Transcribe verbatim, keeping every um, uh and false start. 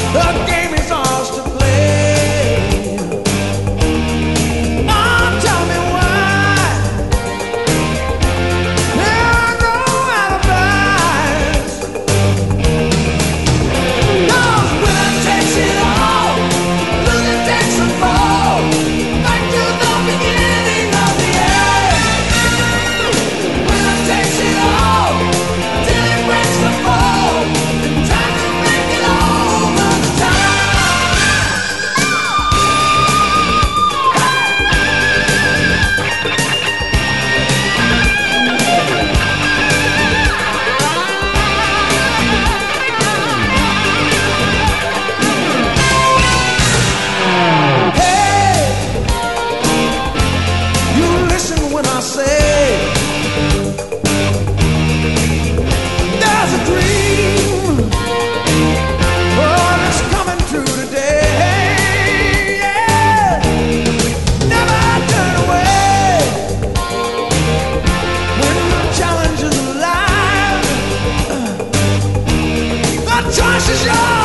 The game is ours to play. Oh, tell me why there are no alibis. 'Cause winner takes it all, loser takes the fall. Back to the beginning of the end. Winner takes it all till it breaks the fall. And try to make it over the Hey, you listen when I say there's a dream, oh, that's coming true today. Yeah. Never turn away when the challenge is alive. The choice is yours.